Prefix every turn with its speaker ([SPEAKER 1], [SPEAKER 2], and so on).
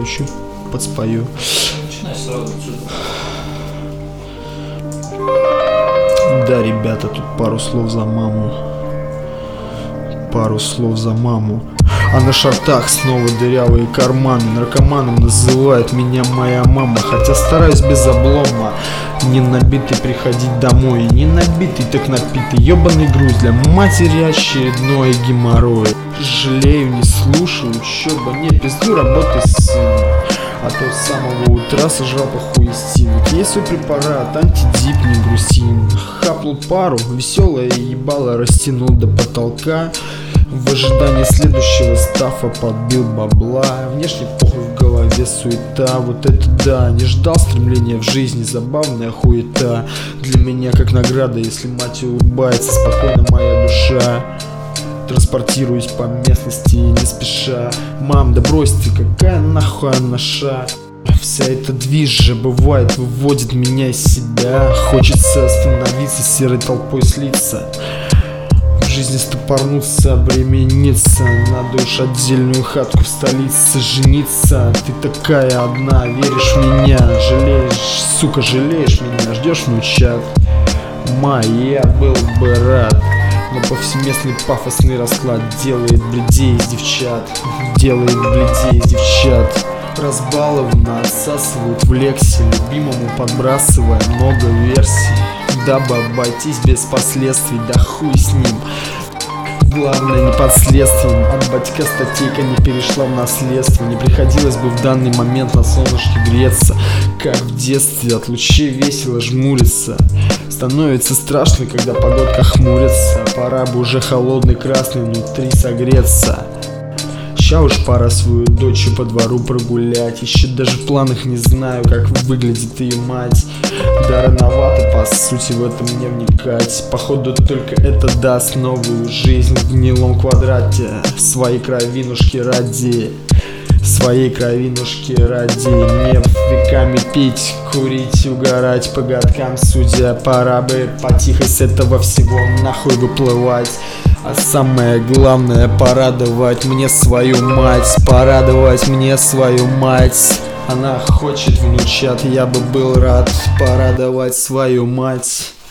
[SPEAKER 1] чуть подспою.
[SPEAKER 2] Начинай сразу отсюда.
[SPEAKER 1] Да, ребята, тут пару слов за маму. Пару слов за маму. А на шортах снова дырявые карманы. Наркоманом называет меня моя мама. Хотя стараюсь без облома. Не набитый приходить домой. Не набитый, так напитый. Ёбаный груз для матери очередной геморрой. Жалею, не слушаю, учеба. Не пизду, работай с сыном. А то с самого утра сожрал по хуестину. Есть свой препарат, антидип, не грусти. Хапнул пару, веселое ебало растянул до потолка. В ожидании следующего стафа подбил бабла. Внешне похуй, в голове суета. Вот это да, не ждал стремления в жизни. Забавная хуета. Для меня как награда, если мать улыбается. Спокойно моя душа. Транспортируюсь по местности не спеша. Мам, да брось ты, какая нахуй наша. Вся эта движ же бывает выводит меня из себя. Хочется остановиться, серой толпой слиться. В жизни стопорнуться, обремениться. Надо уж отдельную хатку в столице жениться. Ты такая одна, веришь в меня. Жалеешь, сука, жалеешь меня. Ждешь внучат. Я был бы рад. Но повсеместный пафосный расклад делает бледей из девчат. Делает бледей из девчат. Разбалованно отсасывают в лексе. Любимому подбрасывая много версий. Дабы обойтись без последствий, да хуй с ним. Главное не под следствием. От батька статейка не перешла в наследство. Не приходилось бы в данный момент на солнышке греться. Как в детстве от лучей весело жмуриться. Становится страшно, когда погодка хмурится. Пора бы уже холодный красный внутри согреться. Ща уж пора свою дочь по двору прогулять. Еще даже в планах не знаю, как выглядит ее мать. Да рановато, по сути, в этом не вникать. Походу только это даст новую жизнь в гнилом квадрате. Своей кровинушки ради. Своей кровинушки ради. Не веками пить, курить, угорать по годкам судя. Пора бы потихо с этого всего нахуй выплывать. А самое главное, порадовать мне свою мать. Порадовать мне свою мать. Она хочет внучат, я бы был рад порадовать свою мать.